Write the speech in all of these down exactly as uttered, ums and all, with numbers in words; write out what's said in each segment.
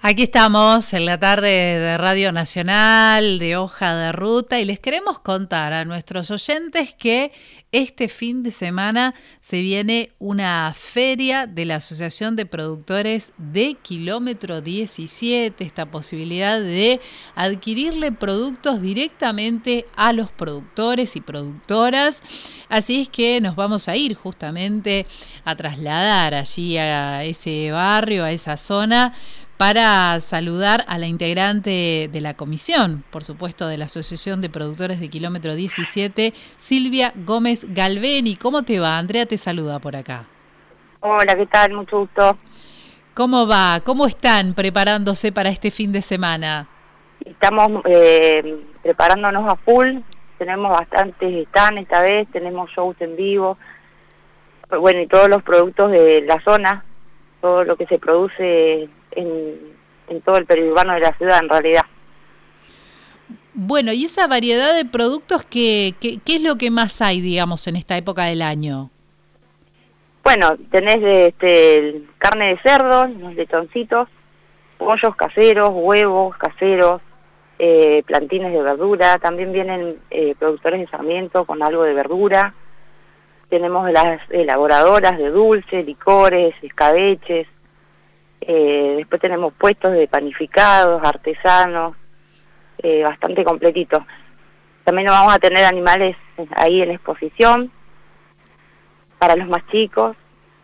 Aquí estamos en la tarde de Radio Nacional, de Hoja de Ruta, y les queremos contar a nuestros oyentes que este fin de semana se viene una feria de la Asociación de Productores de Kilómetro diecisiete, esta posibilidad de adquirirle productos directamente a los productores y productoras. Así es que nos vamos a ir justamente a trasladar allí a ese barrio, a esa zona, para saludar a la integrante de la comisión, por supuesto, de la Asociación de Productores de Kilómetro diecisiete, Silvia Gómez Galveni. ¿Cómo te va? Andrea te saluda por acá. Hola, ¿qué tal? Mucho gusto. ¿Cómo va? ¿Cómo están preparándose para este fin de semana? Estamos eh, preparándonos a full, tenemos bastantes stands esta vez, tenemos shows en vivo, bueno, y todos los productos de la zona, todo lo que se produce en, en todo el periurbano de la ciudad en realidad. Bueno, y esa variedad de productos, ¿qué, qué, qué es lo que más hay, digamos, en esta época del año? Bueno, tenés este, carne de cerdo, los lechoncitos, pollos caseros, huevos caseros, eh, plantines de verdura, también vienen eh, productores de Sarmiento con algo de verdura, tenemos las elaboradoras de dulces, licores, escabeches, eh, después tenemos puestos de panificados, artesanos, eh, bastante completito. También vamos a tener animales ahí en exposición para los más chicos.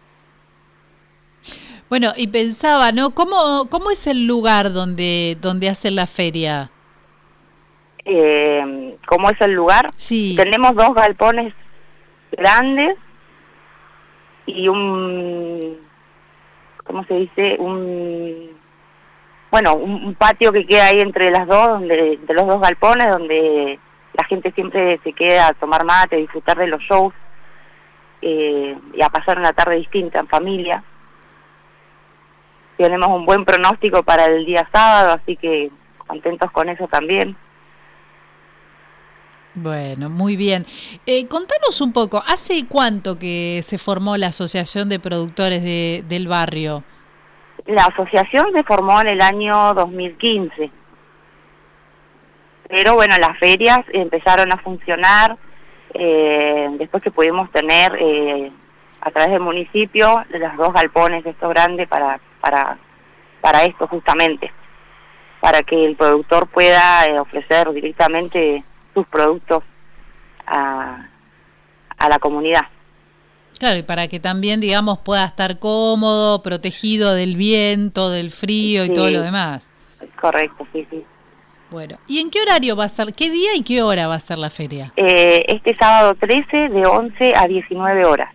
Bueno, y pensaba, ¿no? ¿Cómo, cómo es el lugar donde, donde hacen la feria? Eh, ¿Cómo es el lugar? Sí. Tenemos dos galpones grandes y un, ¿cómo se dice? Un, bueno, un, un patio que queda ahí entre las dos, donde, entre los dos galpones, donde la gente siempre se queda a tomar mate, a disfrutar de los shows eh, y a pasar una tarde distinta en familia. Tenemos un buen pronóstico para el día sábado, así que contentos con eso también. Bueno, muy bien. Eh, contanos un poco, ¿hace cuánto que se formó la Asociación de Productores de, del barrio? La asociación se formó en el año dos mil quince, pero bueno, las ferias empezaron a funcionar eh, después que pudimos tener eh, a través del municipio de los dos galpones estos grandes para, para, para esto justamente, para que el productor pueda eh, ofrecer directamente sus productos a, a la comunidad. Claro, y para que también, digamos, pueda estar cómodo, protegido del viento, del frío y sí, todo lo demás. Correcto, sí, sí. Bueno, ¿y en qué horario va a ser, qué día y qué hora va a ser la feria? Eh, este sábado trece de once a diecinueve horas.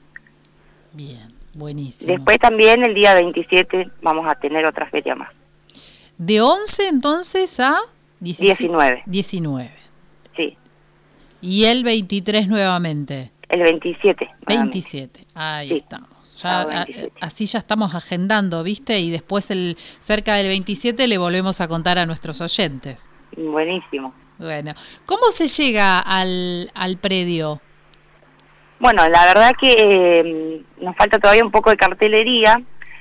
Bien, buenísimo. Después también el día veintisiete vamos a tener otra feria más. ¿De once entonces a diecinueve? diecinueve. Sí. ¿Y el veintitrés nuevamente? El veintisiete. veintisiete, ahí sí, estamos. Ya, veintisiete. A, así ya estamos agendando, ¿viste? Y después el cerca del veintisiete le volvemos a contar a nuestros oyentes. Buenísimo. Bueno, ¿cómo se llega al, al predio? Bueno, la verdad que eh, nos falta todavía un poco de cartelería,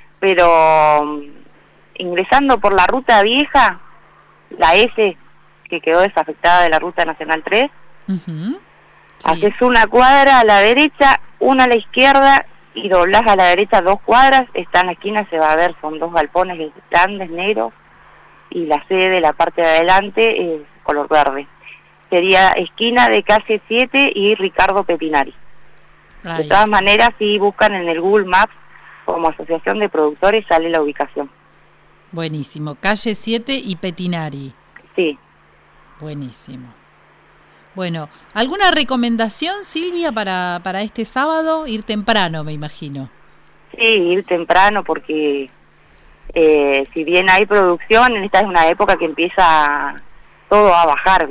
pero um, ingresando por la ruta vieja, la S, que quedó desafectada de la ruta Nacional tres, uh-huh. Sí. Haces una cuadra a la derecha, una a la izquierda y doblás a la derecha dos cuadras, está en la esquina, se va a ver, son dos galpones grandes, negros, y la sede, la parte de adelante, es color verde. Sería esquina de calle siete y Ricardo Pepinari. Ahí. De todas maneras, si buscan en el Google Maps como Asociación de Productores, sale la ubicación. Buenísimo, calle siete y Petinari. Sí. Buenísimo. Bueno, ¿alguna recomendación, Silvia, para, para este sábado? Ir temprano, me imagino. Sí, ir temprano porque eh, si bien hay producción, esta es una época que empieza todo a bajar.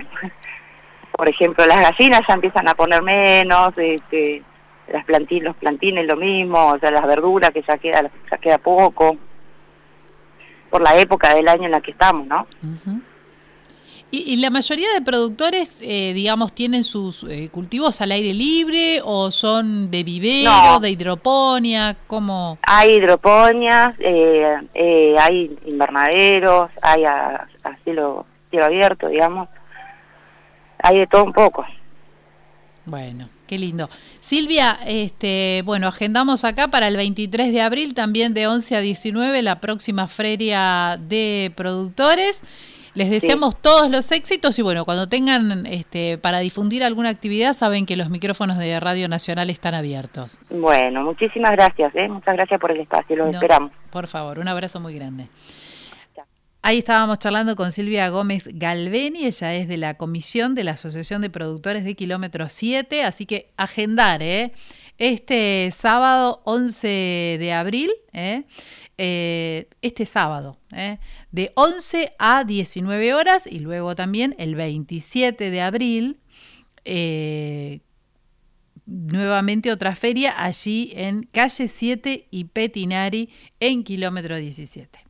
Por ejemplo, las gallinas ya empiezan a poner menos, este, las planti- los plantines lo mismo, o sea, las verduras que ya queda, ya queda poco, por la época del año en la que estamos, ¿no? Uh-huh. ¿Y, y la mayoría de productores, eh, digamos, tienen sus eh, cultivos al aire libre o son de vivero, No. de hidroponía? ¿Cómo? Hay hidroponias, eh, eh, hay invernaderos, hay a, a cielo, cielo abierto, digamos. Hay de todo un poco. Bueno, qué lindo. Silvia, este, bueno, agendamos acá para el veintitrés de abril, también de once a diecinueve, la próxima feria de productores. Les deseamos sí. todos los éxitos y bueno, cuando tengan este, para difundir alguna actividad, saben que los micrófonos de Radio Nacional están abiertos. Bueno, muchísimas gracias, ¿eh? Muchas gracias por el espacio, los no, esperamos. Por favor, un abrazo muy grande. Ahí estábamos charlando con Silvia Gómez Galveni, ella es de la comisión de la Asociación de Productores de Kilómetro siete, así que agendar, ¿eh? Este sábado once de abril, ¿eh? Eh, este sábado, ¿eh? de once a diecinueve horas y luego también el veintisiete de abril, eh, nuevamente otra feria allí en calle siete y Petinari en Kilómetro diecisiete.